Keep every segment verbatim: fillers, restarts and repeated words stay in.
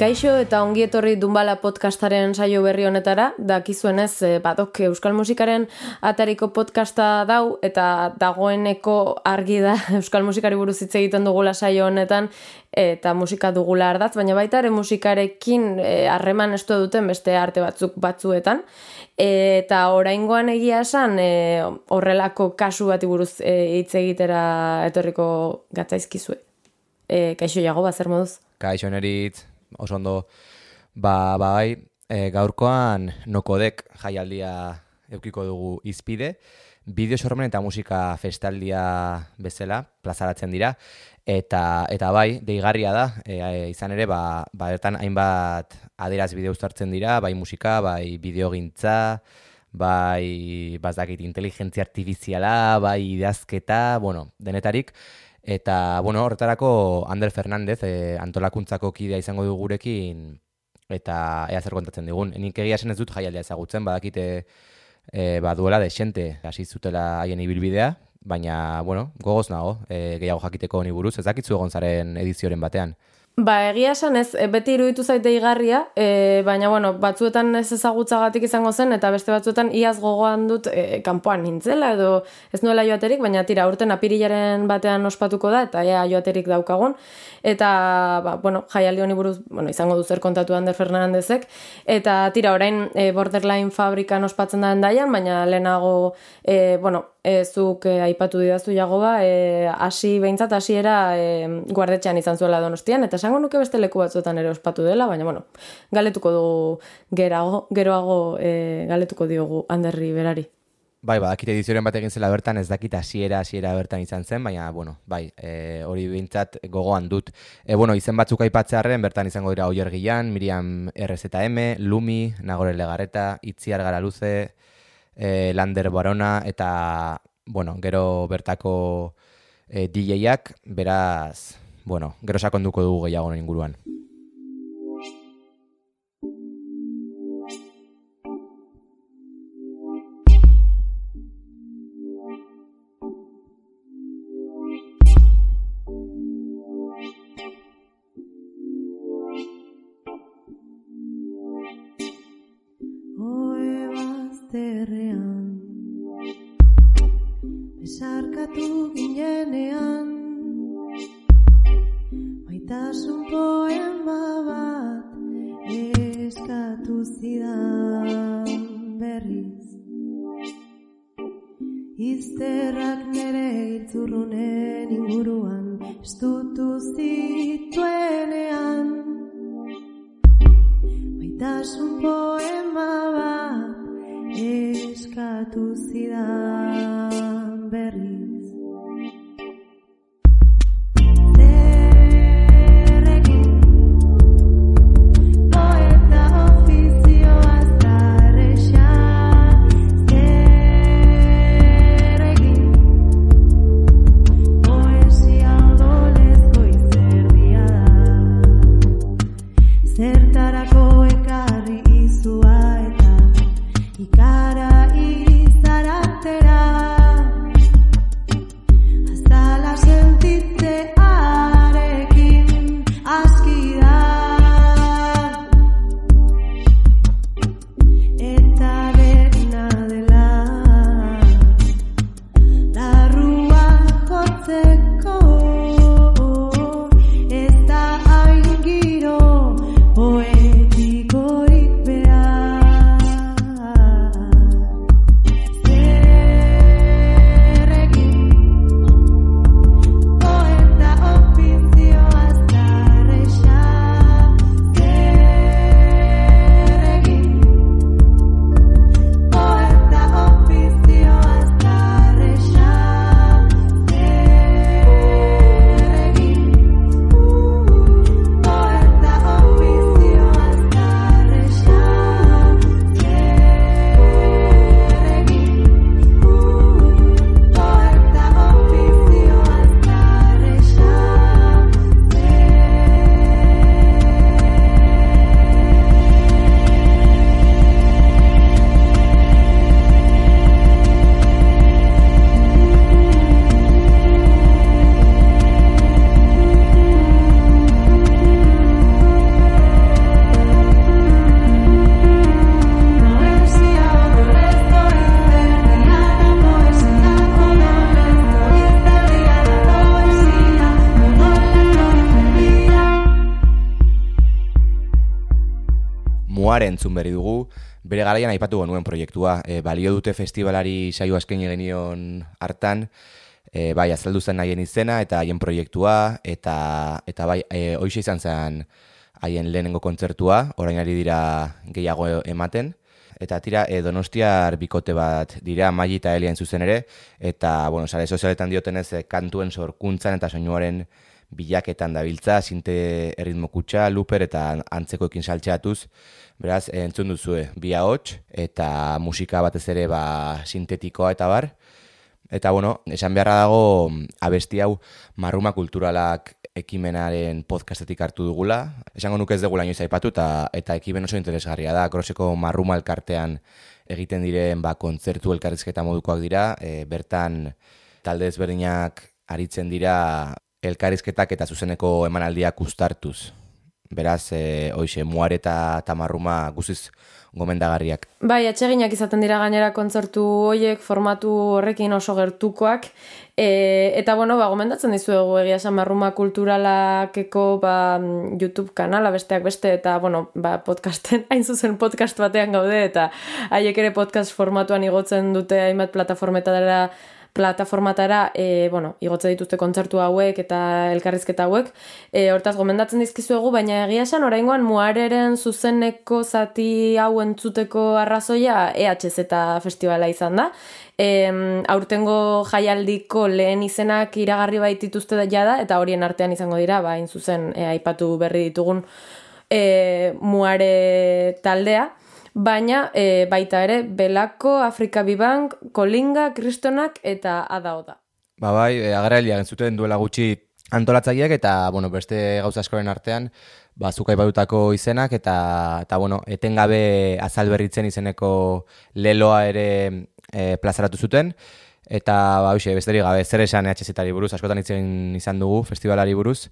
Kaixo eta ongi etorri Dunbala podcastaren saio berri honetara, dakizuenez badok euskal musikaren atariko podcasta dau eta dagoeneko argi da euskal musikari buruz hitz egiten dugula saio honetan eta musika dugula ardatz, baina baita ere musikarekin harreman estua duten beste arte batzuk batzuetan eta oraingoan egia esan e, horrelako kasu bati buruz hitz e, egitera etorriko gatzaizkizue. E, kaixo Jagoba, zer moduz? Kaixo Neritz. Oso ondo, ba, bai, e, gaurkoan Nokodek jaialdia eukiko dugu izpide, bideo sormen eta musika festaldia bezala plazaratzen dira, eta eta bai, deigarria da, e, izan ere, ba, ba bertan hainbat aderaz bideo uztartzen dira, bai musika, bai bideogintza, bai bazdakit inteligentzia artifiziala, bai idazketa, bueno, denetarik. Eta, bueno, horretarako Ander Fernandez, eh, antolakuntzako kidea izango du gurekin, eta ea zer kontatzen digun. Nik egia esan ez dut jaialdea ezagutzen, badakite eh, baduela desente hasi zutela haien ibilbidea, baina, bueno, gogoz nago, eh, gehiago jakiteko honi buruz, ez dakitzu egon zaren edizioren batean. Ba, egia esan ez, beti iruditu zait deigarria, e, baina, bueno, batzuetan ez ezagutzagatik izango zen, eta beste batzuetan iaz gogoan dut e, kanpoan nintzela, edo ez nuela joaterik, baina tira, urten apirilaren batean ospatuko da, eta ea joaterik daukagun, eta, ba, bueno, jaialdi honi buruz, bueno, izango du zer kontatu Ander Fernandezek, eta tira, orain e, Borderline fabrikan ospatzen da endaian, baina lehenago, e, bueno, E, zuk e, aipatu didazu Jagoba, e, hasi behintzat hasiera e, guardetxean izan zuela Donostian, eta esango nuke beste leku batzuetan ere ospatu dela, baina bueno, galetuko dugu gerago, geroago e, galetuko diogu Anderri berari. Bai, badakit edizioren bat egin zela bertan, ez dakit hasiera hasiera bertan izan zen, baina, bueno, bai, e, hori behintzat gogoan dut. E, bueno, izen batzuk aipatzearren, bertan izango dira Oier Gillan, Miriam R Z M, Lumi, Nagore Legarreta, Itziar Garaluze, E, Lander Barona eta, bueno, gero bertako e, D J-ak, beraz, bueno, gero sakonduko dugu gehiago inguruan. Besarkatu ginenean maitasun poema bat eskatu zidan berriz izterrak nere hiltzurrunen inguruan estutu zituenean maitasun poema bat eskatu zidan berriz zerrekin poeta ofizioa zarrexa zerrekin poesia odolezko izerdia da zertarako ekarri izua eta ikara izaratera Muar entzun berri dugu, bere garaian aipatu genuen proiektua. E, balio dute festivalari saioa eskaini genion hartan, e, bai, azaldu zen haien izena eta haien proiektua, eta, eta bai, e, hoxe izan zen haien lehenengo kontzertua, orain ari dira gehiago ematen. Eta tira, e, Donostiar bikote bat dira, Maili eta Elian zuzen ere, eta, bueno, sare sozialetan diotenez, e, kantuen sorkuntzan eta soinuaren bilaketan dabiltza, sinte erritmo kutxa, luper eta antzekoekin saltxeatuz, beraz, e, entzun duzue, bi ahots, eta musika batez ere, ba, sintetikoa eta bar. Eta, bueno, esan beharra dago, abesti hau Marruma Kulturalak ekimenaren podcastetik hartu dugula. Esango nuke ez dugula inoiz aipatu eta, eta ekimen oso interesgarria da. Groseko Marruma elkartean egiten diren ba, kontzertu elkarrizketa modukoak dira. E, bertan talde ezberdinak aritzen dira elkarrizketak eta zuzeneko emanaldiak uztartuz. Beraz, e, hoixe, Muar eta Marruma guziz gomendagarriak. Bai, atseginak izaten dira gainera kontzertu horiek formatu horrekin oso gertukoak. E, eta, bueno, ba, gomendatzen dizuegu egia esan Marruma Kulturalakeko ba, YouTube kanala besteak beste, eta, bueno, ba, podcasten, hain zuzen podcast batean gaude, eta haiek ere podcast formatuan igotzen dute hainbat plataformetara plataformatara, e, bueno, igotze dituzte kontzertu hauek eta elkarrizketa hauek, e, hortaz gomendatzen dizkizuegu, baina egia esan oraingoan Muareren zuzeneko zati hau entzuteko arrazoia E H Z festivala izan da. E, aurtengo jaialdiko lehen izenak iragarri baitituzte da jada, eta horien artean izango dira, ba, hain zuzen e, aipatu berri ditugun e, Muare taldea. Baina e, baita ere Belako, Afrika Bibank, Kolinga, Kristonak eta Ada Oda. Ba bai, e, agerraldia entzuten duela gutxi antolatzaileak eta bueno, beste gauza askoren artean ba zuk aipatutako izenak eta eta bueno, etengabe azal berritzen izeneko leloa ere e, plazaratu zuten eta ba hoxe, besterik gabe zer esan E H Z-ari buruz, askotan hitz egin izan dugu festivalari buruz.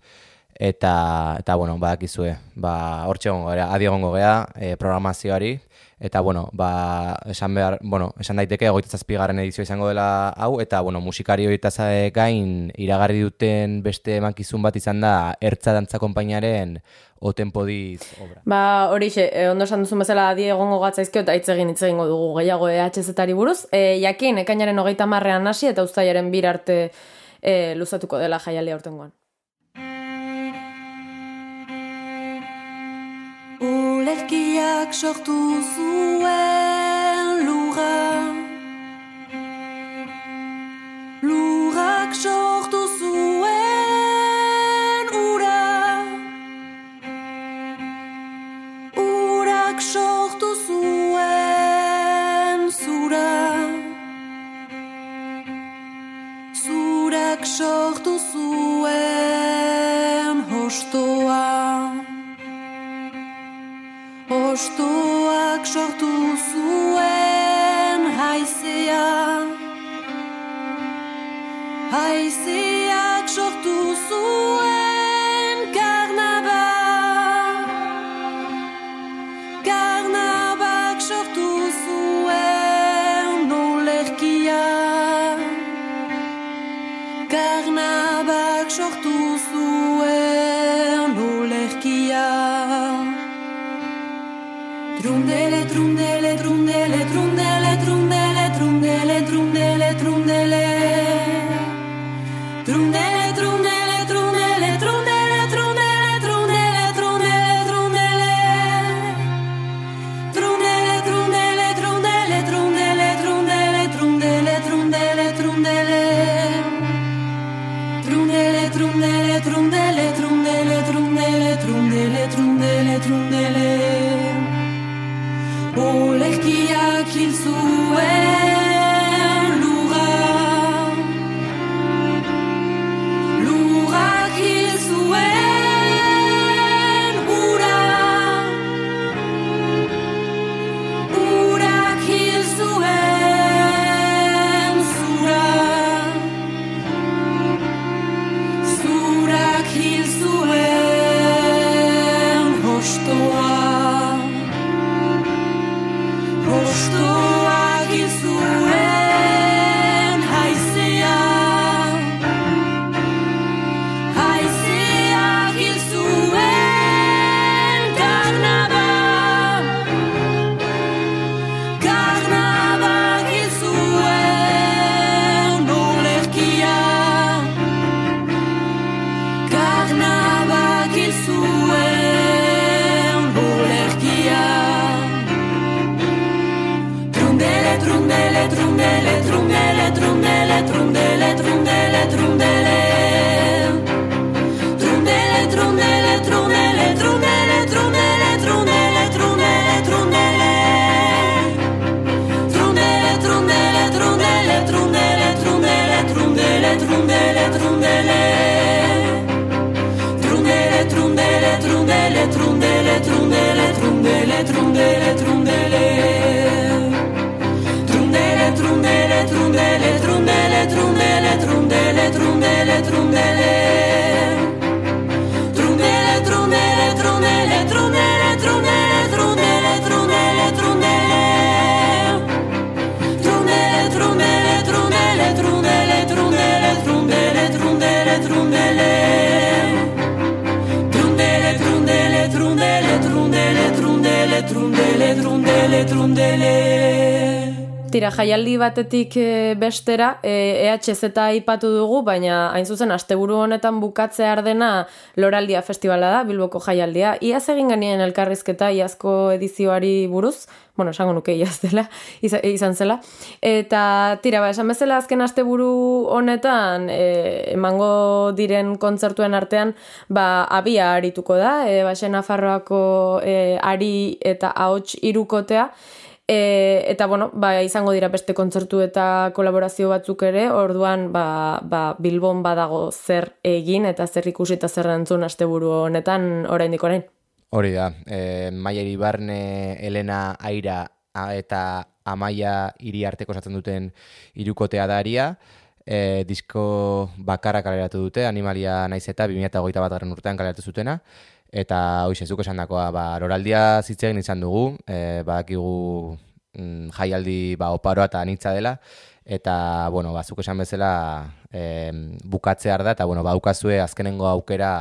Eta, eta bueno, badakizue, ba, hortxe gongo gea, adi gongo gea, e, programazioari, eta, bueno, ba, esan behar, bueno, esan daiteke, hogeita zazpigarren edizio izango dela hau, eta, bueno, musikari horietaz gain, iragarri duten beste emankizun bat izan da, Ertza Dantza Konpainiaren Otempodiz obra. Ba, horixe, e, ondo esan duzun bezala adi egongo gatzaizkio, eta hitz egin hitz egingo dugu gehiago E H Z-ari buruz. E, jakin, ekainaren hogeita marrean hasi, eta uztailaren bir arte e, luzatuko dela jaialdia aurtengoan. Olerkiak sortu zuen lurra, lurrak sortu zuen ura, urak sortu zuen zura, zurak sortu zuen hostoa. Hostoak sortu zuen haizea, haizeak sortu zuen karnaba, karnabak sortu zuen olerkia, karnabak sortu zuen olerkia. Trundele, trundele, trundele, trundele, trundele, trundele, trundele, trundele. Trundele, trundele, trundele, trundele, trundele, trundele, trundele, trundele. Trundele, trundele, trundele, trundele, trundele, trundele, trundele, trundele. Trundele, trundele, trundele, trundele, trundele, trundele, trundele, trundele. Olerkiak hil zuen lurra, lurrak hil zuen ura, urak hil zuen zura, zurak hil zuen hostoa. Hostoak hil zuen tira, jaialdi batetik e, bestera, e, E H Z aipatu dugu, baina hain zuzen, asteburu honetan bukatzear dena Loraldia Festivala da, Bilboko jaialdia. Iaz egin genien elkarrizketa, iazko edizioari buruz, bueno, esango nuke iaz dela, izan zela. Eta tira, ba, esan bezala azken asteburu honetan, e, emango diren kontzertuen artean, ba, abia arituko da, e, Baxe Nafarroako e, ari eta ahots hirukotea, E, eta bueno, ba, izango dira beste kontzertu eta kolaborazio batzuk ere, orduan ba, ba, Bilbon badago zer egin eta zer ikusi eta zer entzun asteburu honetan oraindik orain. Hori da, e, Maia Iribarne, Elena Aira eta Amaia Iri arteko osatzen duten hirukotea daria, e, disko bakarra kaleratu dute, Animalia naiz eta bi mila hogeita batgarren urtean kaleratu zutena, eta hoize zuk esandakoa, ba, Loraldia zitzegin izan dugu, e, badakigu mm, jaialdi ba, oparoa eta anitza dela, eta, bueno, ba, zuk esan bezala e, bukatzear da, eta, bueno, baukazue azkenengo aukera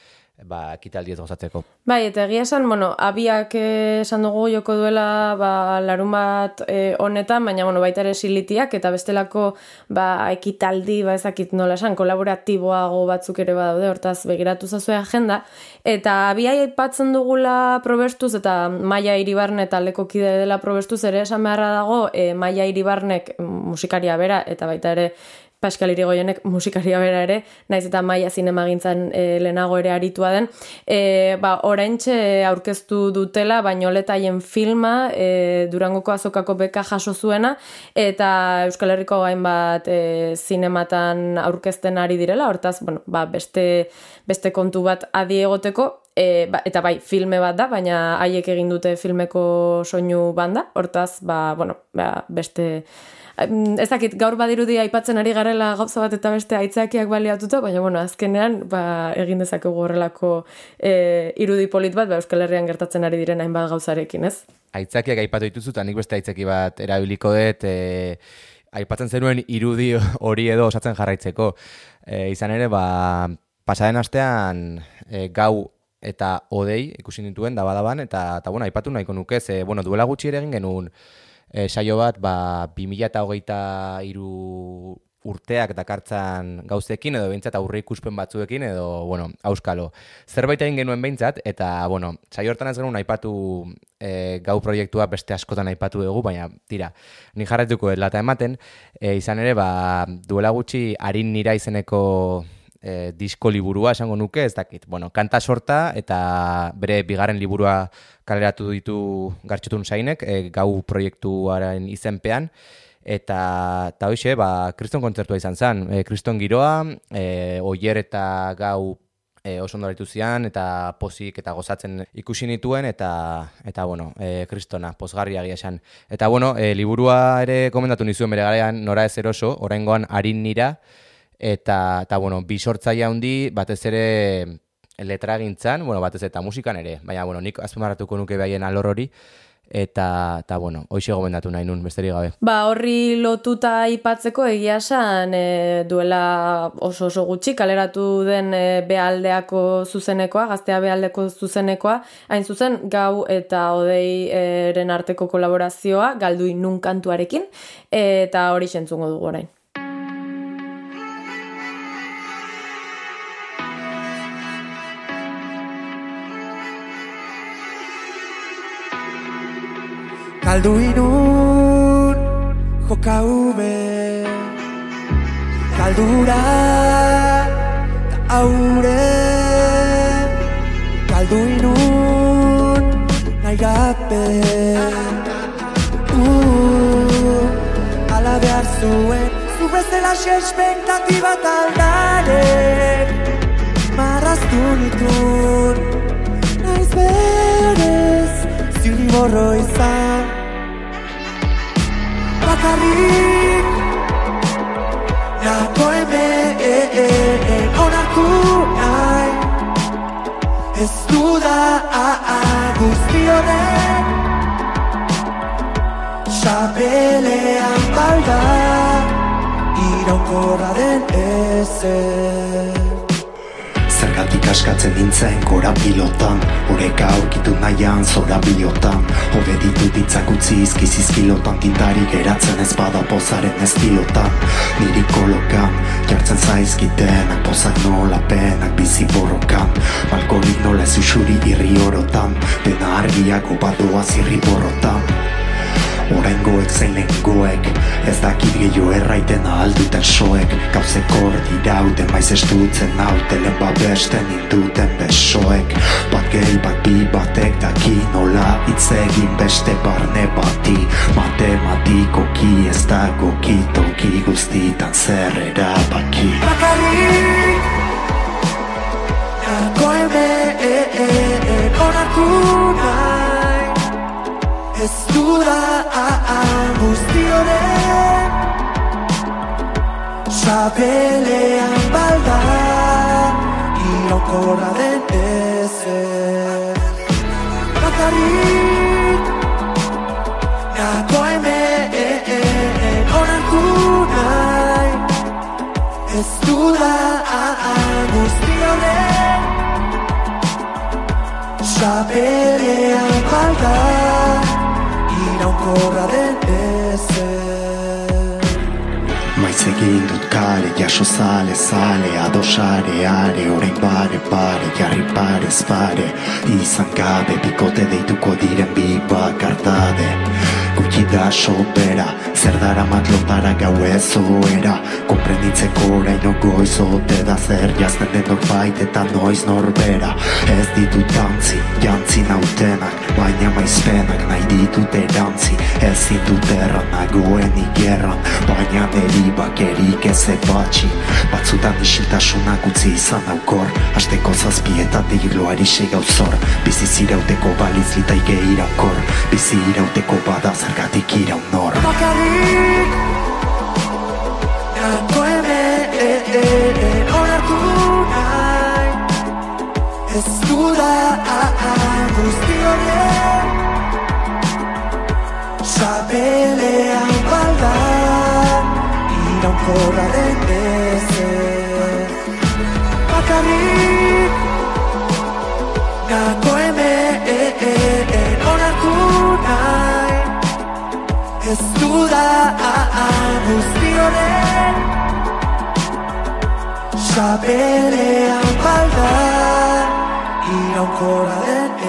ba, ekitaldiez gozatzeko. Bai, eta egia esan, bueno, abiak esan dugu joko duela ba, larun bat e, honetan, baina bueno, baita ere silitiak eta bestelako ba, ekitaldi, ba, ezakit nola esan, kolaboratiboago batzuk ere badaude, hortaz begiratu zazue agenda, eta abia aipatzen dugula Probestuz eta Maia Iribarne taldeko kide dela Probestuz ere esan beharra dago, e, Maia Iribarnek musikaria bera eta baita ere Pascal Irigoyenek musikaria bera ere, naiz eta Maia zinemagintzan e, lehenago ere aritua den, e, ba, oraintxe aurkeztu dutela, bainoletaien filma, e, Durangoko azokako beka jaso zuena, eta Euskal Herriko hainbat e, zinematan aurkezten ari direla, hortaz, bueno, ba, beste, beste kontu bat adi egoteko, e, ba, eta bai, filme bat da, baina haiek egin dute filmeko soinu banda, hortaz, ba, bueno, ba, beste... Ez dakit, gaur badirudi aipatzen ari garela gauza bat eta beste aitzakiak baliatuta, baina bueno, azkenean ba, egin dezakegu horrelako e, irudi polit bat, ba, Euskal Herrian gertatzen ari diren hainbat gauzarekin, ez? Aitzakiak aipatu dituzu, eta nik beste aitzaki bat erabiliko dut, e, aipatzen zenuen irudi hori edo osatzen jarraitzeko. E, izan ere, ba, pasaden astean e, gau eta odei ikusi nituen dabadaban, eta, eta bueno, aipatu nahiko nuke, ze, bueno, duela gutxi ere egin genuen E, saio bat, ba, bi mila hogeita hiru urteak dakartzan gauzekin, edo behintzat aurre ikuspen batzuekin, edo, bueno, auskalo. Zerbait egin genuen behintzat, eta, bueno, saio hortan ez genuen aipatu e, gau proiektua beste askotan aipatu dugu, baina, tira, ni jarraituko lata ematen, e, izan ere, ba, duela gutxi Arin Nira izeneko E, disko liburua esango nuke, ez dakit. Bueno, kanta sorta eta bere bigarren liburua kaleratu ditu Gartxotun Zainek, e, gau proiektuaren izenpean, eta, eta hoxe, ba, kriston kontzertua izan zen. E, kriston giroa, e, oier eta gau e, oso ondo aritu zian, eta pozik eta gozatzen ikusi nituen, eta, eta bueno, e, kristona, pozgarria egia esan. Eta, bueno, e, liburua ere komendatu nizuen bere garaian, Nora ez eroso, oraingoan Arin Nira, eta, eta bueno, bi sortzaile handi, batez ere letragintzan, bueno, batez eta musikan ere, baina, bueno, nik azpimarratuko nuke behaien alor hori, eta, eta bueno, hoxe gomendatu nahi nun, besterik gabe. Ba, horri lotuta aipatzeko egia esan e, duela oso oso gutxi, kaleratu den e, behaldeako zuzenekoa, gaztea behaldeko zuzenekoa, hain zuzen, gau eta odeiren arteko kolaborazioa, galduin nun kantuarekin, eta hori sentzungo dugu orain. Galdu inun joka ube, galdura ta aure, galdu inun nahi gabe, uh, ala behar zuen, zu bezala espektatiba taldarek, marraztu nitun, naiz berez, ziliborro izan, bakarrik nago hemen onartu nahi, ez duda guzti honen xabelean balda iraunkorra den ezer. Zergatik askatzen nintzen gora pilotan, oreka aurkitu nahian zora bilotan. Hobe ditut hitzak utzi izkizizkilotan, tintari geratzen ez bada pozaren estilotan. Niri kolokan, jartzen zaizkitenak, pozak nola penak bizi borrokan. Balkonik nola ez usuri irri orotan, dena argiako badoa zirri borrotan. Oraingoek zein lehengoek, ez dakit gehiago erraiten ahalduten soek. Gauzek hor dirauten, maiz estutzen nautelen babesten induten besoek. Bat gehi bat bi batek daki nola hitz egin beste barne bati. Matematikoki ez dago kitoki guztitan zer erabaki. Bakarrik nago hemen onartu nahi, ez duda guzti honen sabelean balda iraunkorra den ezer. Bakarrik nago hemen onartu nahi, ez duda guzti honen sabelean balda iraunkorra den ezer. Maiz egin dut kale, jaso zale, zale, adosare, are, orain bare, bare, jarri parez, pare. Izan gabe, bikote deituko diren bi bakardade. Gutxi da sobera, zer dara matlotara gau ez oera. Konprenditzeko oraino goiz ote da zer jazten den norbait eta noiz norbera. Ez ditut antzi, jantzi nautenak, baina maizpenak nahi ditut erantzi. Ezin dut erran nagoen igerran, baina neri bakerik ez ebatxi. Batzutan isiltasunak utzi izan aukor, asteko zazpietatik gloari segauzor. Bizi zirauteko baliz litaike iraunkor, bizi irauteko bada zergatik iraunor. Bakarrik nago hemen onartu nahi, ez duda guzti honen sabelean balda iraunkorra den ezer. Bakarrik nago hemen onartu nahi, ez duda guzti honen sabelean balda iraunkorra den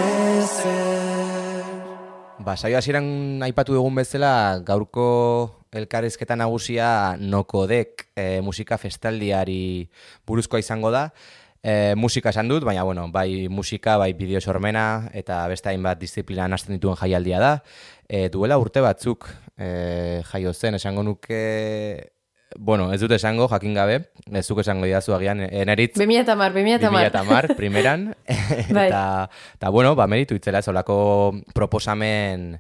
ezer. Ba, saio hasieran aipatu dugun bezala, gaurko elkarrizketa nagusia Nokodek e, musika festaldiari buruzkoa izango da. E, musika esan dut, baina bueno, bai musika, bai bideo sormena eta beste hainbat disiplina hasten dituen jaialdia da. E, duela urte batzuk e, jaio zen, esango nuke, bueno, ez dut esango, jakin gabe, ez zuk esango didazu agian, eneritz... bi mila hamar, bi mila hamar, primeran, eta, eta bueno, ba, meritu itzela, solako proposamen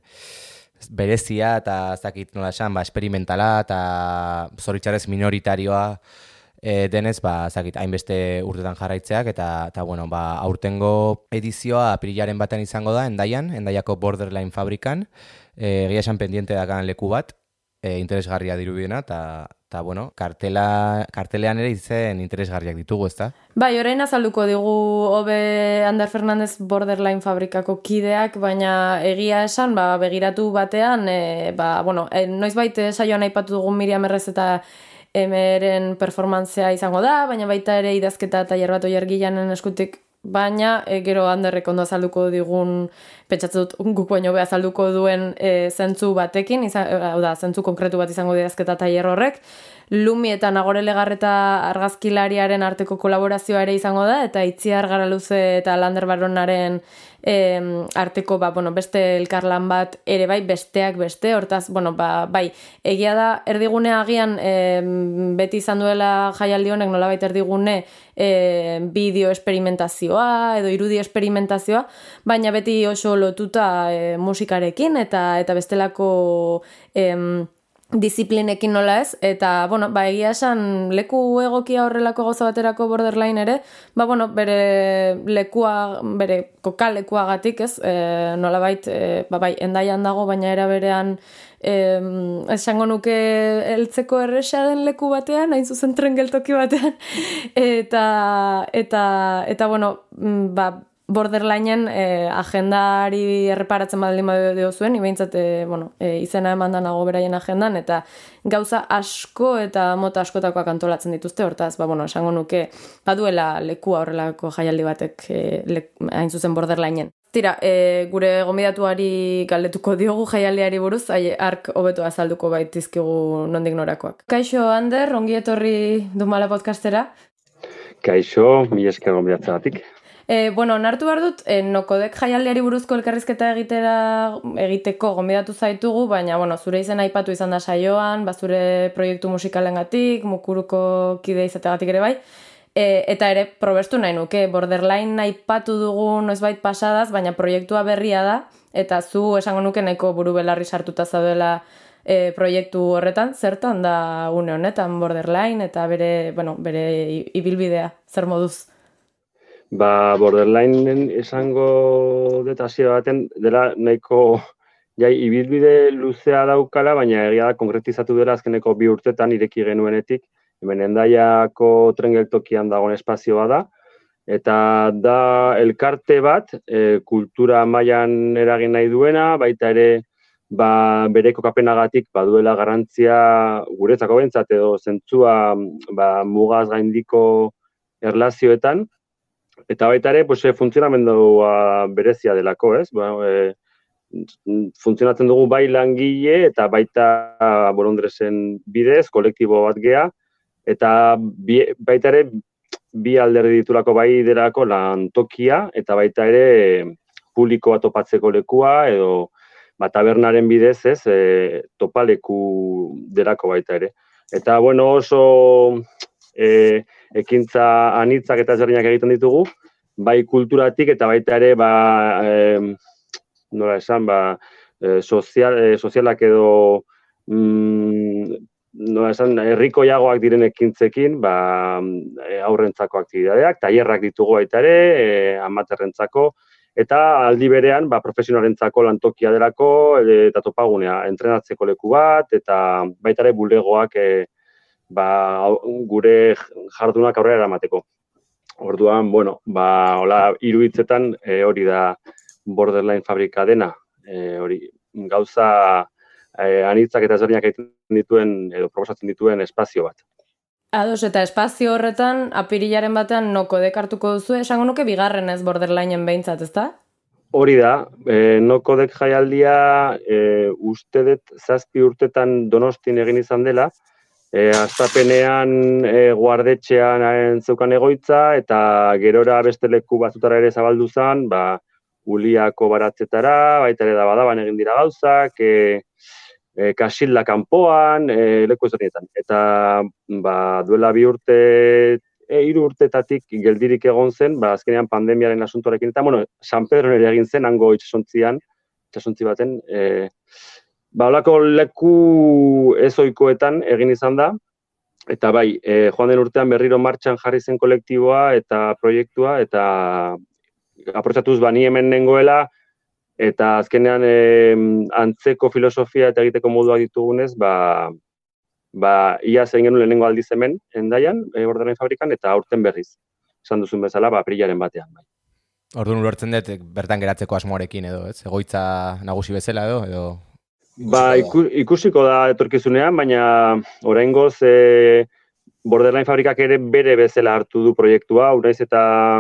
berezia eta zakit nola esan, ba, esperimentala eta zoritxarrez minoritarioa e, denez, ba, zakit, hainbeste urtetan jarraitzeak, eta, eta bueno, ba, aurtengo edizioa apirilaren batean izango da, Endaian, Endaiako Borderline fabrikan, e, egia esan pendiente dakan leku bat, e, interesgarria dirudiena, eta eta bueno, kartela, kartelean ere izen interesgarriak ditugu, ezta? Bai, orain azalduko digu hobe Ander Fernandez Borderline fabrikako kideak, baina egia esan, ba, begiratu batean, e, ba, bueno, e, noizbait saioan aipatu dugun Miriam Errez eta Emeren performantzea izango da, baina baita ere idazketa eta Tailer bat Oier Gillanen eskutik, baina e, gero Anderrek ondo azalduko digun, pentsatzen dut guk baino be azalduko duen e, zentzu batekin, izan, hau da, zentzu konkretu bat izango idazketa Tailer horrek. Lumi eta Nagore Legarreta argazkilariaren arteko kolaborazioa ere izango da, eta Itziar Garaluze eta Lander Baronaren e, arteko ba, bueno, beste elkarlan bat ere bai, besteak beste, hortaz, bueno, ba, bai, egia da erdigunea agian e, beti izan duela jaialdi honek nolabait erdigune e, bideo esperimentazioa edo irudi esperimentazioa, baina beti oso lotuta e, musikarekin eta eta bestelako em, disiplinekin nola ez, eta, bueno, ba, egia esan leku egokia horrelako gauza baterako Borderline ere, ba, bueno, bere lekua, bere kokalekuagatik, ez, e, nolabait, e, ba, bai, Endaian dago, baina era berean em, esango nuke heltzeko erresa den leku batean, hain zuzen tren geltoki batean, eta, eta, eta bueno, ba, Borderlineen eh, agendari erreparatzen baldin badio zuen, ibehintzat eh, bueno, eh, izena eman da nago beraien agendan, eta gauza asko eta mota askotakoak antolatzen dituzte, hortaz, ba, bueno, esango nuke, baduela lekua horrelako jaialdi batek eh, le, hain zuzen Borderlineen. Tira, e, gure gonbidatuari galdetuko diogu jaialdiari buruz, ai, ark hobeto azalduko baitizkigu nondik norakoak. Kaixo, Ander, ongi etorri Dumala podcastera. Kaixo, mi esker gonbidatzeagatik. E, bueno, nartu behar dut, e, Nokodek jaialdiari buruzko elkarrizketa egitera, egiteko gonbidatu zaitugu, baina, bueno, zure izen aipatu izan da saioan, ba, zure proiektu musikalengatik, Mukuruko kide izategatik ere bai, e, eta ere probestu nahi nuke, Borderline aipatu dugu noizbait pasadaz, baina proiektua berria da, eta zu esango nuke nahiko buru belarri sartuta zaudela e, proiektu horretan, zertan da une honetan Borderline, eta bere, bueno, bere ibilbidea, zer moduz? Ba, Borderlineen esango dut hasiera baten dela nahiko jai ibilbide luzea daukala, baina egia da konkretizatu dela azkeneko bi urtetan ireki genuenetik. Hemen Hendaiako tren geltokian dagoen espazioa da, eta da elkarte bat, e, kultura mailan eragin nahi duena, baita ere ba, bere kokapenagatik baduela garrantzia guretzako behintzat edo zentzua ba, mugaz gaindiko erlazioetan. Eta baita ere, pues, funtzionamendua berezia delako, ez? Ba, e, funtzionatzen dugu bai langile eta baita bolondresen bidez, kolektibo bat gea, eta bi, baita ere bi alderdi ditulako bai delako lantokia, eta baita ere publikoa topatzeko lekua, edo ba, tabernaren bidez, ez, e, topaleku delako baita ere. Eta, bueno, oso e, ekintza anitzak eta ezberdinak egiten ditugu, bai kulturatik eta baita ere, ba, e, nola esan, ba, e, sozial, e, sozialak edo, mm, nola esan, herrikoiagoak diren ekintzekin, ba, e, aurrentzako aktibidadeak, tailerrak ditugu baita ere, e, amaterrentzako, eta aldi berean, ba, profesionalentzako lantokia delako, e, eta topagunea, entrenatzeko leku bat, eta baita ere bulegoak, e, ba, gure jardunak aurrera eramateko. Orduan, bueno, ba, hola, hiru hitzetan e, hori da Borderline fabrika dena, e, hori gauza e, anitzak eta ezberdinak egiten dituen edo proposatzen dituen espazio bat. Ados, eta espazio horretan, apirilaren batean Nokodek hartuko duzu, esango nuke bigarren ez Borderlineen behintzat, ezta? Hori da, e, Nokodek jaialdia e, uste dut zazpi urtetan Donostin egin izan dela, E, astapenean e, guardetxean zeukan egoitza, eta gerora beste leku batzutara ere zabaldu zen, ba, Uliako baratzetara, baita ere da badaban egin dira gauzak, e, e, Kasilla kanpoan, e, leku ezberdinetan. Eta ba, duela bi urte, e, hiru urtetatik geldirik egon zen, ba, azkenean pandemiaren asuntoarekin, eta bueno, San Pedro ere egin zen, hango itsasontzian, itsasontzi baten, e, Ba, holako leku ezoikoetan egin izan da, eta bai, e, joan den urtean berriro martxan jarri zen kolektiboa eta proiektua, eta aprotxatuz ba, ni hemen nengoela, eta azkenean e, antzeko filosofia eta egiteko moduak ditugunez, ba, ba, ia zein genuen lehenengo aldiz hemen, Hendaian, e, Borderline fabrikan, eta aurten berriz, esan duzun bezala, ba, aprilaren batean. Bai. Orduan ulertzen dut, bertan geratzeko asmoarekin edo, ez? Egoitza nagusi bezala edo, edo... Ba, iku, ikusiko da etorkizunean, baina oraingoz e, Borderline fabrikak ere bere bezala hartu du proiektua, unaiz eta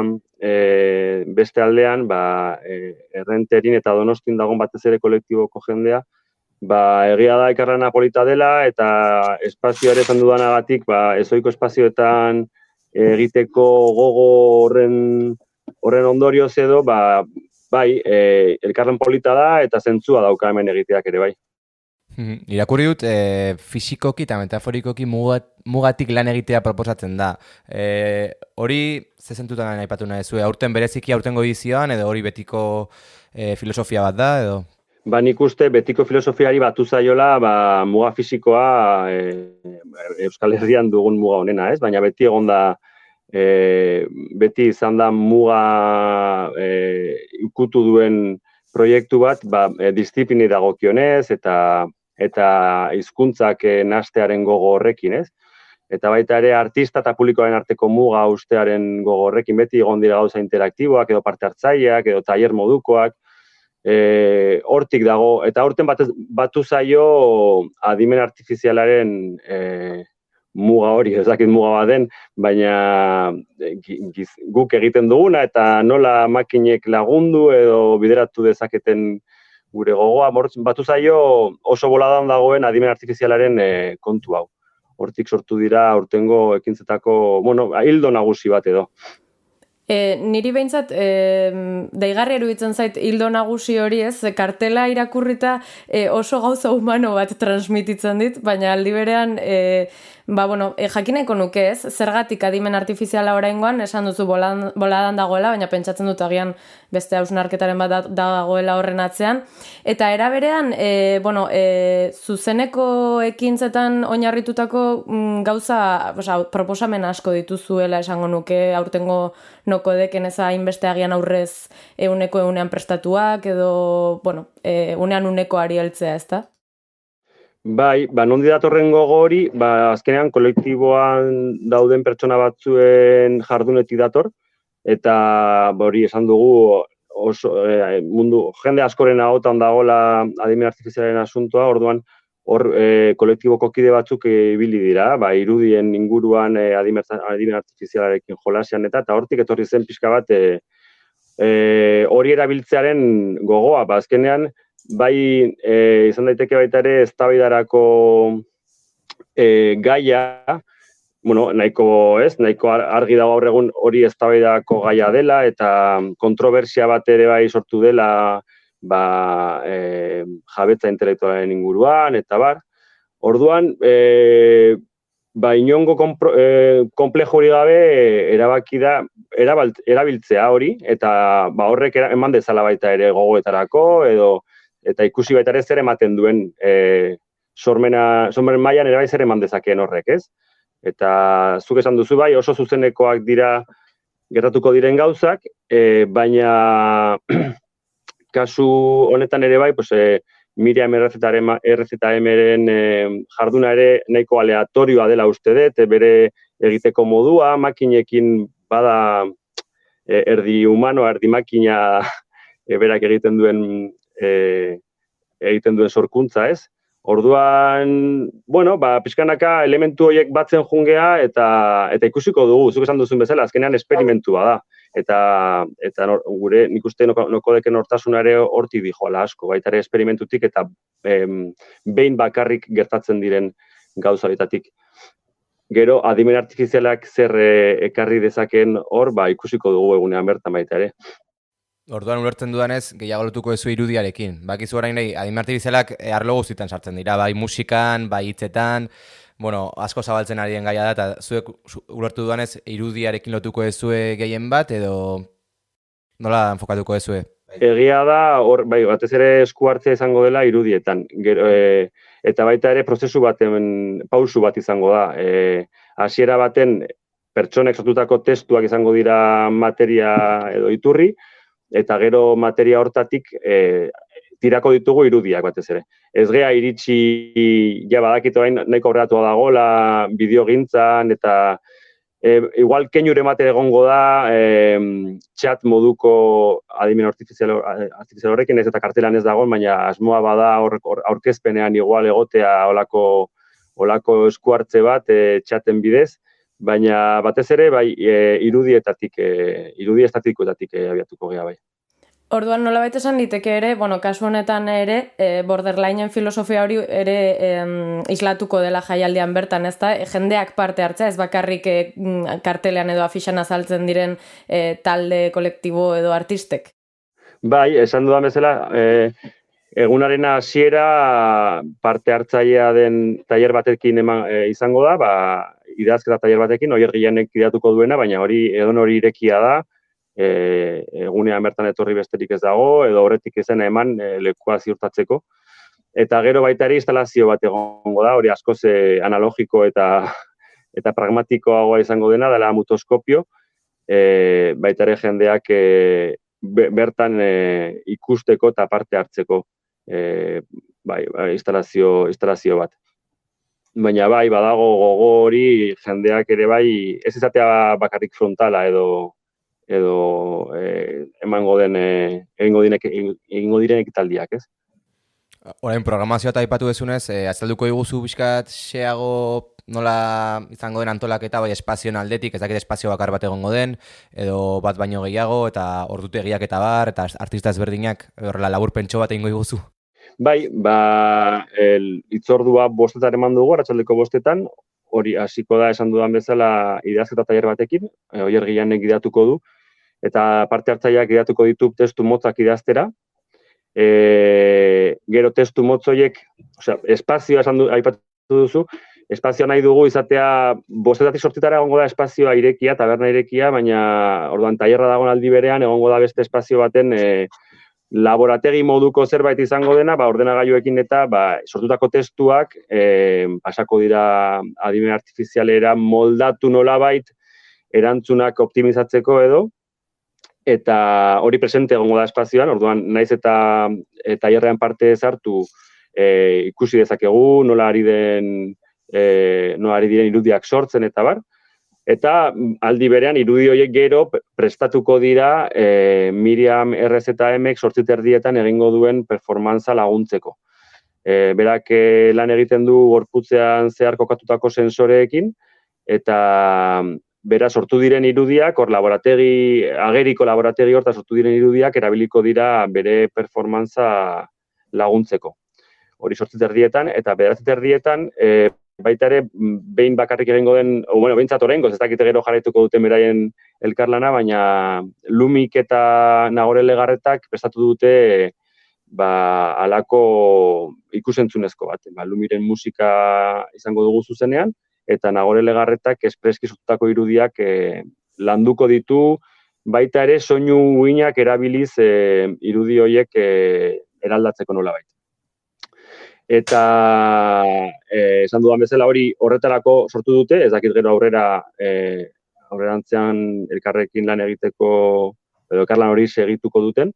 e, beste aldean, ba, e, Errenterin eta Donostin dagoen batez ere kolektiboko jendea, ba, egia da ikarlana polita dela, eta espazioa ere esan dudanagatik, ba, ezoiko espazioetan egiteko gogo horren, horren ondorioz edo, ba, bai, e, elkarren polita da eta zentzua dauka hemen egiteak ere bai. Irakurri dut, e, fisikoki eta metaforikoki mugat, mugatik lan egitea proposatzen da. E, hori, ze zentutan aipatu nahi zu, aurten bereziki aurtengo edizioan, edo hori betiko e, filosofia bat da, edo? Ba, nik uste betiko filosofiari batu zaiola, ba, muga fisikoa e, Euskal Herrian dugun muga honena, ez? Baina beti egon da, E, beti izan da muga e, ikutu duen proiektu bat, ba, e, disiplini dagokionez eta eta hizkuntzak eh, nastearen gogo horrekin, ez? Eta baita ere artista eta publikoaren arteko muga ustearen gogo horrekin beti egon dira gauza interaktiboak edo parte hartzaileak edo tailer modukoak. E, hortik dago, eta horten bat, batu zaio adimen artifizialaren e, muga hori, ez dakit muga bat den, baina giz, guk egiten duguna eta nola makinek lagundu edo bideratu dezaketen gure gogoa, batu zaio oso boladan dagoen adimen artifizialaren e, kontu hau. Hortik sortu dira aurtengo ekintzetako, bueno, hildo nagusi bat edo. E, niri behintzat, e, deigarri eruditzen zait hildo nagusi hori ez, kartela irakurrita e, oso gauza humano bat transmititzen dit, baina aldi berean, e, ba, bueno, e, jakineko nuke ez, zergatik adimen artifiziala oraingoan, esan duzu boladan, boladan dagoela, baina pentsatzen dut agian beste hausnarketaren bat dagoela horren atzean. Eta era berean, e, bueno, e, zuzeneko ekintzetan oinarritutako mm, gauza, oza, proposamen asko dituzuela esango nuke, aurtengo nokodeken eza hainbeste agian aurrez euneko eunean prestatuak edo, bueno, e, unean uneko ari heltzea, ezta? Bai, ba, nondi datorren gogo hori, ba, azkenean kolektiboan dauden pertsona batzuen jardunetik dator, eta ba, hori esan dugu oso, e, mundu, jende askoren ahotan dagoela adimen artifizialaren asuntoa, orduan hor e, kolektiboko kide batzuk ibili dira, ba, irudien inguruan e, adimen, adimen artifizialarekin jolasean eta, eta hortik etorri zen pixka bat e, e, hori erabiltzearen gogoa, ba, azkenean, bai, e, izan daiteke baita ere eztabaidarako e, gaia, bueno, nahiko, ez, nahiko argi dago gaur egun hori eztabaidako gaia dela eta kontrobersia bat ere bai sortu dela ba, e, jabetza intelektualaren inguruan eta bar. Orduan, e, ba, inongo kompro, e, komplejo hori gabe e, erabaki da erabalt, erabiltzea hori eta ba, horrek eman dezala baita ere gogoetarako edo eta ikusi baita ere zer ematen duen e, sormena, sormen mailan ere bai zer eman dezakeen horrek, ez? Eta zuk esan duzu bai oso zuzenekoak dira gertatuko diren gauzak, e, baina kasu honetan ere bai, pues, e, Miriam R Z M-ren e, jarduna ere nahiko aleatorioa dela uste dut, e, bere egiteko modua, makinekin bada e, erdi humano, erdi makina e, berak egiten duen e, egiten duen sorkuntza, ez? Orduan, bueno, ba, pixkanaka elementu horiek batzen jungea eta eta ikusiko dugu, zuk esan duzun bezala, azkenean esperimentua da. Eta, eta nor, gure nik uste nokodeken hortasuna ere hortik dijoala asko, baita ere esperimentutik eta em, behin bakarrik gertatzen diren gauzaletatik. Gero, adimen artifizialak zer e, ekarri dezaken hor, ba, ikusiko dugu egunean bertan baita ere. Orduan ulertzen dudanez, gehiago lotuko ezu irudiarekin. Bakizu orain nahi, adimen artifizialak arlo guztietan sartzen dira, bai musikan, bai hitzetan, bueno, asko zabaltzen ari den gaia da, eta zuek ulertu dudanez irudiarekin lotuko ezue gehien bat, edo nola enfokatuko ezue? Egia da, hor, bai, batez ere esku hartzea izango dela irudietan. Gero, e, eta baita ere prozesu baten, pausu bat izango da. E, hasiera baten pertsonek sortutako testuak izango dira materia edo iturri, eta gero materia hortatik e, tirako ditugu irudiak batez ere. Ez gea iritsi, ja badakit orain nahiko aurreratua dagoela bideogintzan eta e, igual keinure mate egongo da e, chat moduko adimen artifizial, artifizial horrekin ez eta kartelan ez dagoen, baina asmoa bada or, or, aurkezpenean igual egotea olako, olako esku hartze bat e, chaten bidez, baina batez ere bai e, irudietatik, e, irudi estatikoetatik e, abiatuko gea bai. Orduan nolabait esan liteke ere, bueno, kasu honetan ere, e, borderlineen filosofia hori ere em, islatuko dela jaialdian bertan, ezta? E, jendeak parte hartzea, ez bakarrik e, kartelean edo afixan azaltzen diren e, talde, kolektibo edo artistek. Bai, esan dudan bezala, e, egunaren hasiera parte hartzailea den tailer batekin eman, e, izango da, ba, idazketa tailer batekin, Oier Gillanek kidatuko duena, baina hori edon hori irekia da, E, egunean bertan etorri besterik ez dago, edo horretik izena eman e, lekua ziurtatzeko. Eta gero baita ere instalazio bat egongo da, hori askoz e, analogiko eta eta pragmatikoagoa izango dena, dela mutoskopio, e, baita ere jendeak e, be, bertan e, ikusteko eta parte hartzeko. E, bai, bai instalazio, instalazio bat. Baina bai, badago gogo hori jendeak ere bai, ez izatea bakarrik frontala edo edo eh, emango den eh, egingo dinek egingo diren ekitaldiak, ez? Orain programazioa eta aipatu dezunez, eh, azalduko diguzu pixkat xeago nola izango den antolaketa, bai espazioen aldetik, ez dakit espazio bakar bat egongo den, edo bat baino gehiago, eta ordutegiak eta bar, eta artista ezberdinak, horrela labur pentso bat egingo diguzu. Bai, ba, el, itzordua bostetan eman dugu, arratsaldeko bostetan, hori hasiko da esan dudan bezala idazketa tailer batekin, e, Oier Gillanek idatuko du, eta parte hartzaileak idatuko ditu testu motzak idaztera. E, gero testu motz horiek, osea, espazioa esan du, aipatu duzu, espazioa nahi dugu izatea bostetatik sortitara egongo da espazioa irekia, taberna irekia, baina orduan tailerra dagoen aldi berean egongo da beste espazio baten e, laborategi moduko zerbait izango dena, ba, ordenagailuekin eta ba, sortutako testuak e, pasako dira adimen artifizialera moldatu nolabait erantzunak optimizatzeko edo, eta hori presente egongo da espazioan, orduan naiz eta tailerrean parte sartu e, ikusi dezakegu nola ari den e, nola ari diren irudiak sortzen eta bar. Eta aldi berean irudi horiek gero prestatuko dira e, Miriam R Z Mek sortzi erdietan egingo duen performantza laguntzeko. E, berak e, lan egiten du gorputzean zehar kokatutako sensoreekin, eta bera sortu diren irudiak, hor laborategi, ageriko laborategi horta sortu diren irudiak erabiliko dira bere performantza laguntzeko. Hori sortzi erdietan, eta bederatzi erdietan, e, baita ere, behin bakarrik egingo den, o, bueno, behintzat oraingoz, ez dakite gero jarraituko duten beraien elkarlana, baina Lumik eta Nagore Legarretak prestatu dute ba, alako ikusentzunezko bat. Ba, Lumiren musika izango dugu zuzenean, eta Nagore Legarretak espreski sortutako irudiak e, landuko ditu, baita ere soinu uinak erabiliz e, irudi horiek e, eraldatzeko nolabait. Eta eh, esan dudan bezala hori horretarako sortu dute, ez dakit gero aurrera eh, aurrerantzean elkarrekin lan egiteko, edo elkarlan hori segituko duten.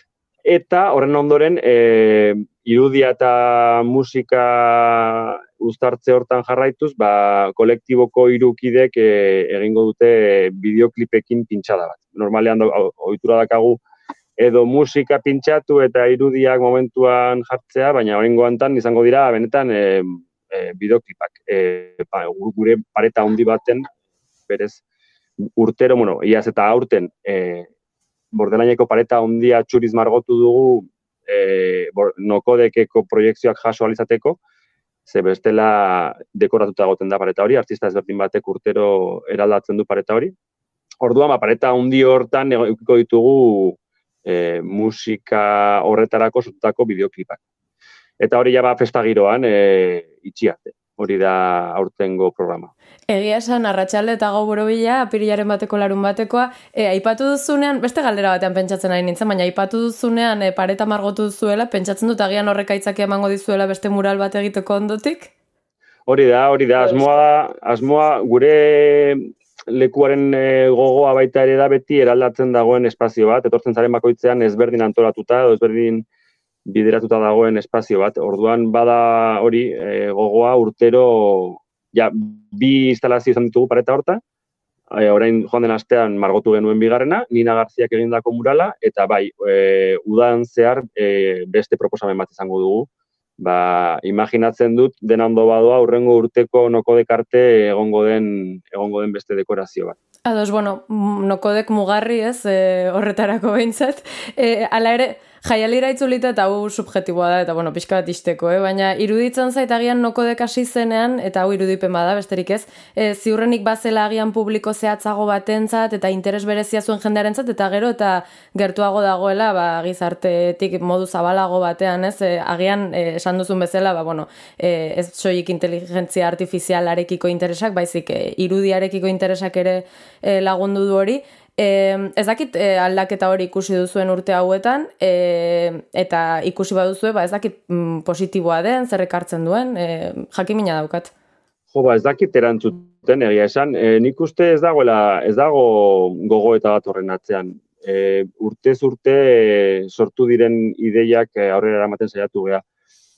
Eta horren ondoren eh, irudia eta musika uztartze hortan jarraituz, ba, kolektiboko hiru kidek eh, egingo dute bideoklipekin pintxada bat. Normalean ohitura dakagu edo musika pintxatu eta irudiak momentuan jartzea, baina oraingoan izango dira benetan e, e, bideoklipak. E, ba, gure pareta handi baten, berez urtero, bueno, iaz eta aurten, e, Bordelaineko pareta handia txuriz margotu dugu e, nokodekeko proiektzioak jaso alizateko, ze bestela dekoratuta egoten da pareta hori, artista ezberdin batek urtero eraldatzen du pareta hori. Orduan, ba, pareta handi hortan edukiko ditugu E, musika horretarako sortutako bideoklipak. Eta hori ja ba festa giroan e, itxi arte. Hori da aurtengo programa. Egia esan, arratsalde eta gau borobila, apirilaren bateko larun batekoa, e, aipatu duzunean, beste galdera batean pentsatzen ari nintzen, baina aipatu duzunean e, pareta margotu duzuela, pentsatzen dut agian horrek aitzaki emango dizuela beste mural bat egiteko ondotik? Hori da, hori da, asmoa da, asmoa gure lekuaren e, gogoa baita ere da beti eraldatzen dagoen espazio bat, etortzen zaren bakoitzean ezberdin antolatuta edo ezberdin bideratuta dagoen espazio bat. Orduan bada hori e, gogoa urtero ja, bi instalazio izan ditugu pareta horta, e, orain joan den astean margotu genuen bigarrena, Nina Garziak egindako murala, eta bai, e, udan zehar e, beste proposamen bat izango dugu. Ba, imaginatzen dut dena ondo badoa urrengo urteko nokodek arte egongo den egongo den beste dekorazio bat. Ados, bueno, nokodek mugarri ez, e, horretarako behintzat. E, ala ere, jaialira itzulita eta hau subjetiboa da, eta bueno, pixka bat isteko, eh? Baina iruditzen zait agian nokodek hasi zenean, eta hau irudipen bada, besterik ez, e, ziurrenik bazela agian publiko zehatzago batentzat, eta interes berezia zuen jendearentzat, eta gero, eta gertuago dagoela, ba, gizartetik modu zabalago batean, ez, e, agian e, esan duzun bezala, ba, bueno, e, ez soilik inteligentzia artifizialarekiko interesak, baizik e, irudiarekiko interesak ere e, lagundu du hori. E, ez dakit e, aldaketa hori ikusi duzuen urte hauetan, e, eta ikusi baduzue, ba, ez dakit mm, positiboa den, zer ekartzen duen, e, jakimina daukat. Jo, ba, ez dakit erantzuten egia esan, e, nik uste ez dagoela, ez dago gogoeta bat horren atzean. E, urtez urte e, sortu diren ideiak e, aurrera eramaten saiatu gea.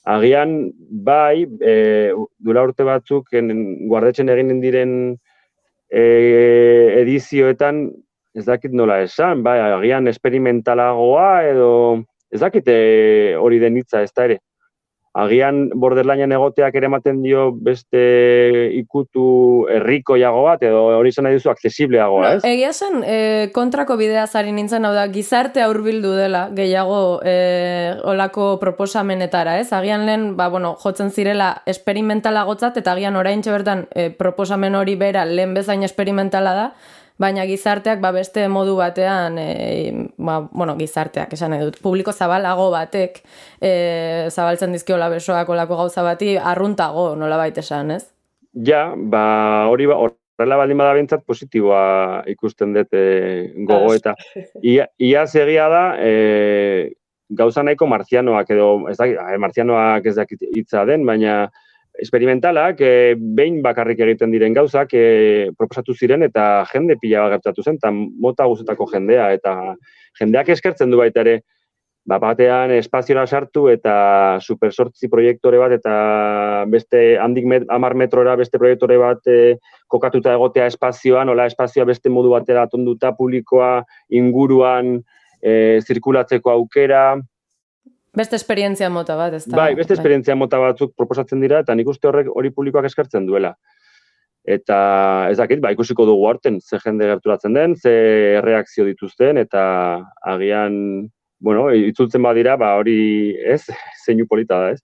agian bai, e, duela urte batzuk en, guardetzen egin diren e, edizioetan, ez dakit nola esan, bai, agian esperimentalagoa edo ez dakit e, hori den hitza ez da ere. Agian borderlinean egoteak ere ematen dio beste ikutu herrikoiago bat, edo hori izan nahi duzu aksesibleagoa, ez? No, egia zen, e, kontrako bidea zari nintzen, hau da, gizarte hurbildu dela, gehiago e, olako proposamenetara, ez? Agian lehen, ba, bueno, jotzen zirela esperimentalagotzat, eta agian oraintxe bertan e, proposamen hori bera lehen bezain esperimentala da, baina gizarteak ba, beste modu batean, e, ba, bueno, gizarteak, esan nahi dut, publiko zabalago batek e, zabaltzen dizkiola besoak olako gauza bati, arruntago nola baita esan, ez? Ja, ba, hori ba, horrela baldin bada bentsat positiboa ikusten dut e, gogo eta ia, iaz egia da, e, gauza nahiko marzianoak edo, ez dakit, marzianoak ez dakit hitza den, baina esperimentalak, e, behin bakarrik egiten diren gauzak e, proposatu ziren eta jende pila gertatu zen, eta mota guztetako jendea, eta jendeak eskertzen du baita ere, ba, batean espaziora sartu eta supersortzi proiektore bat eta beste handik met, amar metrora beste proiektore bat e, kokatuta egotea espazioan, nola espazioa beste modu batera atonduta, publikoa inguruan e, zirkulatzeko aukera. Beste esperientzia mota bat, ez da? Bai, beste esperientzia mota batzuk proposatzen dira, eta nik uste horrek hori publikoak eskertzen duela. Eta ez dakit, ba, ikusiko dugu aurten, ze jende gerturatzen den, ze reakzio dituzten, eta agian, bueno, itzultzen badira, ba, hori, ez, zeinu polita da, ez?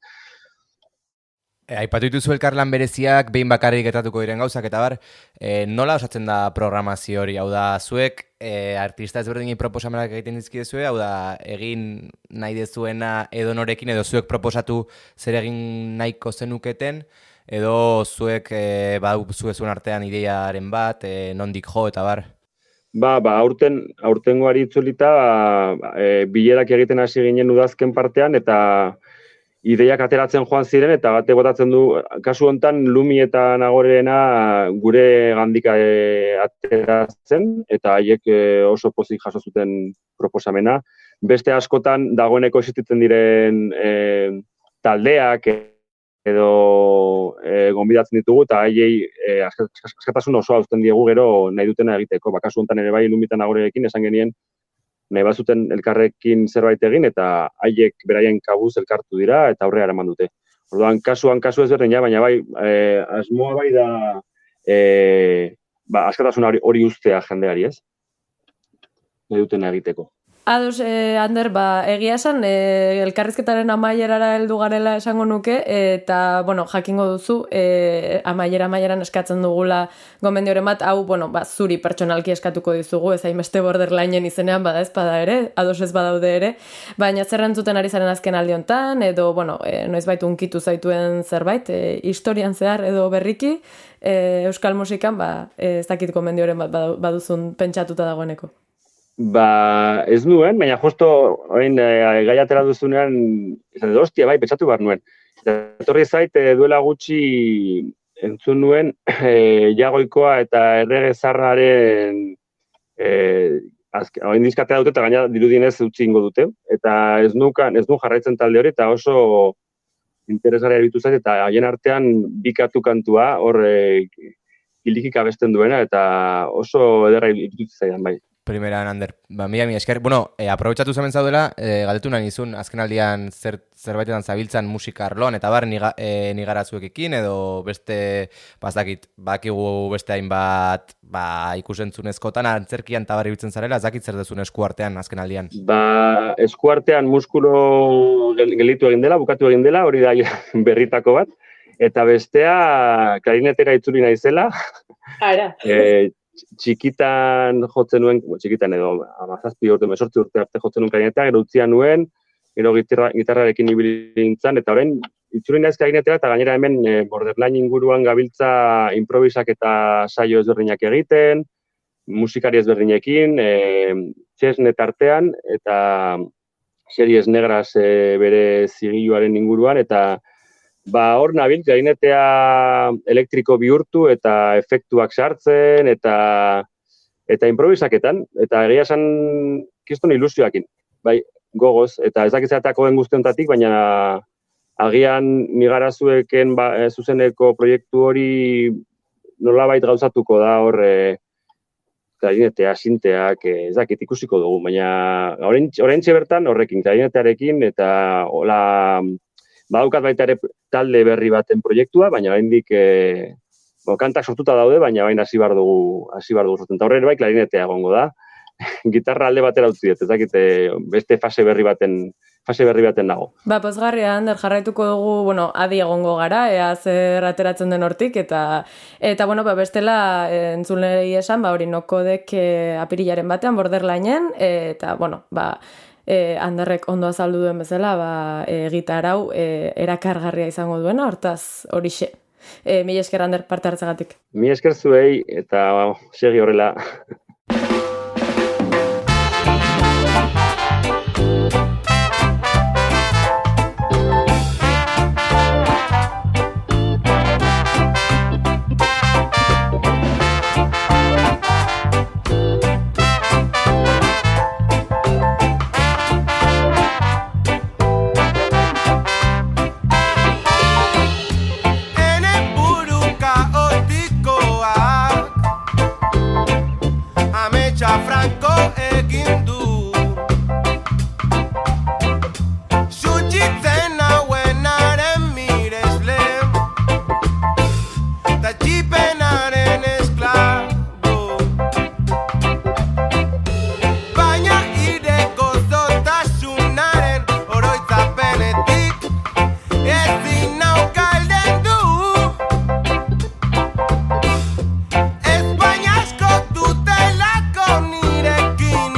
E, aipatu dituzu elkarlan bereziak, behin bakarrik gertatuko diren gauzak, eta bar, e, nola osatzen da programazio hori? Hau da, zuek e, artista ezberdinei proposamenak egiten dizkidezue, hau da, egin nahi dezuena edo norekin, edo zuek proposatu zer egin nahiko zenuketen, edo zuek e, badu zuezuen artean ideiaren bat, e, nondik jo, eta bar? Ba, ba, aurten, aurtengoari itzulita, ba, e, bilerak egiten hasi ginen udazken partean, eta ideiak ateratzen joan ziren, eta bate botatzen du, kasu hontan Lumi eta Nagorena gure gandika e, ateratzen, eta haiek e, oso pozik jaso zuten proposamena. Beste askotan dagoeneko existitzen diren e, taldeak edo e, gonbidatzen ditugu, eta haiei e, askatasun osoa uzten diegu gero nahi dutena egiteko. Ba, kasu hontan ere bai Lumi eta Nagorerekin esan genien, nahi bazuten elkarrekin zerbait egin, eta haiek beraien kabuz elkartu dira, eta aurrera eraman dute. Orduan, kasuan kasu ezberdina, baina bai, e, asmoa bai da, e, ba, askatasun hori, hori ustea jendeari, ez? Nahi duten egiteko. Ados, eh, Ander, ba, egia esan, eh, elkarrizketaren amaierara heldu garela esango nuke, eta, bueno, jakingo duzu, eh, amaiera amaieran eskatzen dugula gomendioren bat, hau, bueno, ba, zuri pertsonalki eskatuko dizugu, ez hainbeste borderlineen izenean bada ez bada ere, ados ez badaude ere, baina zerrentzuten ari zaren azken aldi hontan, edo, bueno, eh, noizbait unkitu zaituen zerbait, eh, historian zehar edo berriki, eh, euskal musikan, ba, eh, ez dakit gomendioren bat baduzun pentsatuta dagoeneko. Ba, ez nuen, baina justo orain e, gai atera duzunean, izan edo, hostia, bai, pentsatu behar nuen. Etorri zait, e, duela gutxi entzun nuen e, Jagoikoa eta Errege Zarraren e, orain dizkatea dute eta gaina dirudienez utzi ingo dute. Eta ez nukan, ez nu jarraitzen talde hori eta oso interesgarria ebitu zait eta haien artean bikatu kantua hor e, ilikik abesten duena eta oso ederra iruditzen zaidan bai. Primeran, Ander, ba, mila, mila esker. Bueno, e, aprobetxatu zemen zaudela, e, galdetu nahi nizun, azken aldian zer, zerbaitetan zabiltzan musika arloan, eta bar, niga, e, nigara zuekekin, edo beste, bazdakit, bakigu beste hainbat, ba, ikusentzunezkotan, antzerkian tabar ibiltzen zarela, ez dakit zer dezun eskuartean, azken aldian. Ba, eskuartean muskulo gelitu egin dela, bukatu egin dela, hori da berritako bat, eta bestea, klarinetera itzuli naizela. Ara. e, txikitan jotzen nuen, txikitan edo amazazpi urte, mesortzi urte arte jotzen nuen klarinetea, gero utzia nuen, gero gitarra, gitarrarekin ibili nintzen, eta orain itzuli naiz klarinetera, eta gainera hemen e, borderline inguruan gabiltza improvisak eta saio ezberdinak egiten, musikari ezberdinekin, e, txesnet artean, eta series negras e, bere zigiluaren inguruan, eta ba, hor nabil, klarinetea elektriko bihurtu eta efektuak sartzen eta eta improvisaketan. Eta egia esan kiston ilusioakin, bai, gogoz. Eta ez dakitzeatako den guztiontatik, baina agian nigarazueken ba, e, zuzeneko proiektu hori nolabait gauzatuko da hor e, klarinetea, sinteak, ez dakit ikusiko dugu, baina oraintxe bertan horrekin, klarinetearekin, eta hola, badaukat baita ere talde berri baten proiektua, baina oraindik e, bo, kantak sortuta daude, baina baina hasi bar dugu, hasi bar dugu sortzen. Eta horre bai klarinetea egongo da. Gitarra alde batera utzi dut, ez dakit beste fase berri baten fase berri baten nago. Ba, pozgarria, Ander, jarraituko dugu, bueno, adi egongo gara, ea zer ateratzen den hortik, eta, eta bueno, ba, bestela entzulei esan, ba, hori nokodek e, apirilaren batean, borderlineen, e, eta, bueno, ba, e, Anderrek ondo azaldu duen bezala, ba, e, gitarau e, erakargarria izango duena, hortaz, horixe. E, mila esker, Ander, parte hartzagatik. Mila esker zuei, eta ba, segi horrela. España asko dutelako nirekin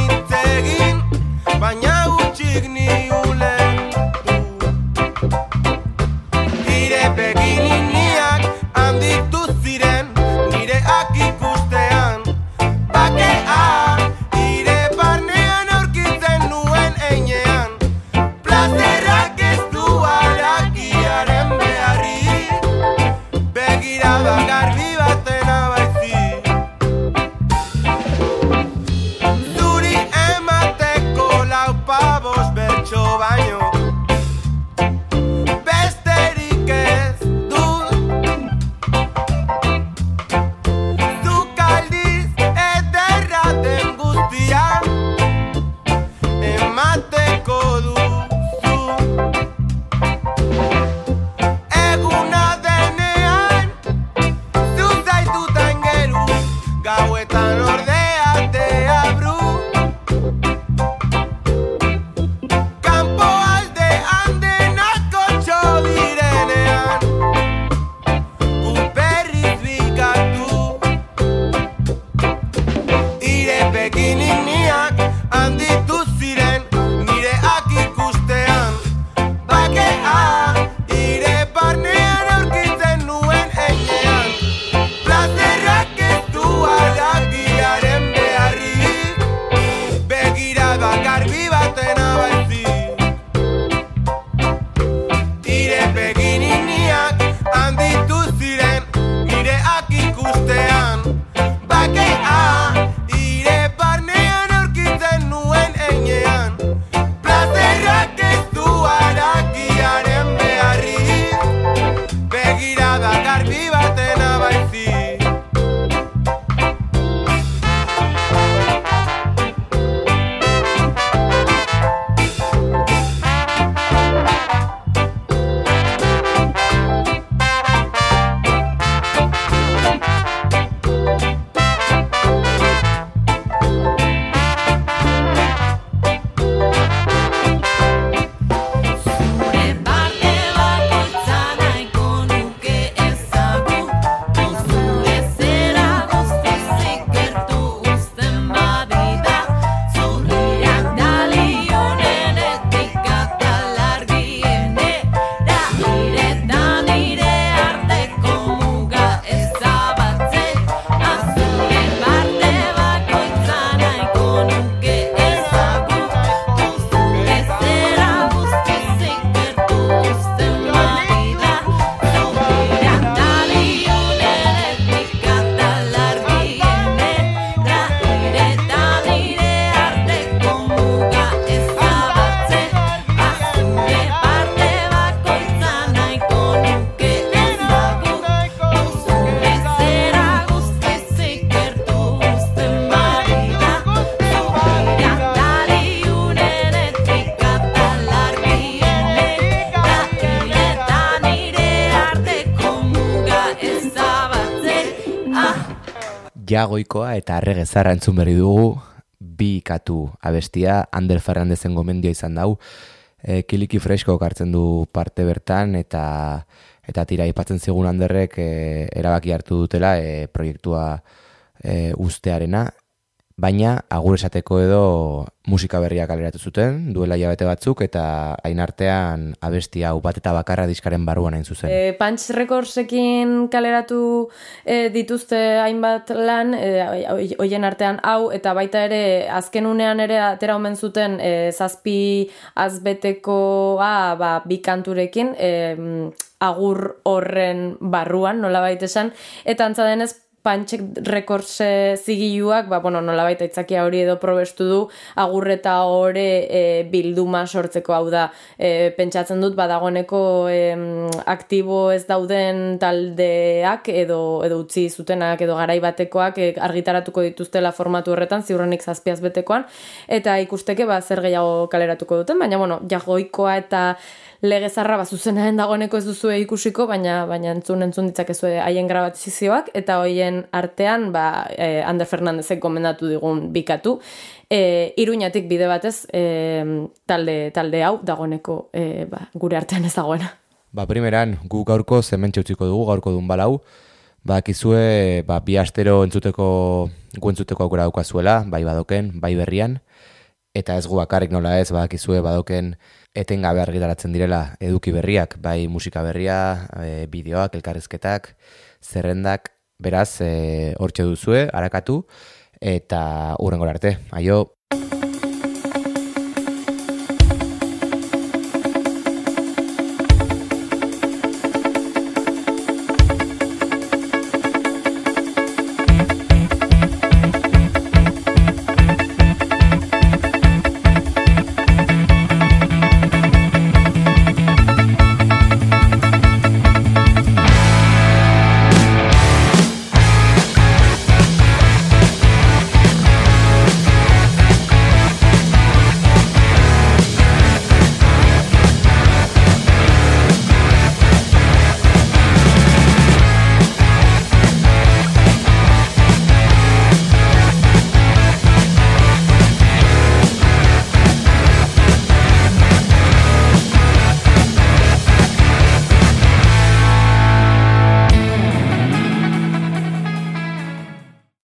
Jagoikoa eta Arregezarra entzun berri dugu, bi katu abestia, Ander Fernandezen gomendio izan dau, e, Kiliki Fresko hartzen du parte bertan, eta eta tira aipatzen zigun Anderrek e, erabaki hartu dutela e, proiektua e, ustearena, baina agur esateko edo musika berria kaleratu zuten, duela hilabete batzuk, eta hain artean abestia hau bat eta bakarra diskaren barruan hain zuzen. E, Punch Recordsekin kaleratu e, dituzte hainbat lan, e, hoien artean hau, eta baita ere azken unean ere atera omen zuten e, zazpi azbetekoa ba, bi kanturekin, e, agur horren barruan, nolabait esan, eta antza denez Punch Records zigiluak, ba, bueno, nolabait aitzakia hori edo probestu du, agurreta hori e, bilduma sortzeko, hau da, e, pentsatzen dut, badagoeneko e, aktibo ez dauden taldeak, edo, edo utzi zutenak, edo garai batekoak e, argitaratuko dituztela formatu horretan, ziurrenik zazpiaz betekoan, eta ikusteke, ba, zer gehiago kaleratuko duten, baina, bueno, Jagoikoa eta Legezarra, ba, zuzenaren dagoeneko ez duzue ikusiko, baina baina entzun entzun ditzakezue haien grabazioak, eta hoien artean, ba, eh, Ander Fernandezek gomendatu digun bikatu, eh, Iruñatik bide batez, eh, talde, talde hau dagoeneko eh, ba, gure artean ez dagoena. Ba, primeran, gu gaurko zementxe utziko dugu, gaurko dun balau, ba, kizue, ba, bi astero entzuteko, gu entzuteko aukera daukazuela, bai badoken, bai berrian, eta ez gu bakarrik nola ez, ba, kizue badoken etengabe argitaratzen direla eduki berriak, bai musika berria, e, bideoak, elkarrizketak, zerrendak, beraz, e, hortxe duzue, harakatu, eta hurrengora arte. Aio!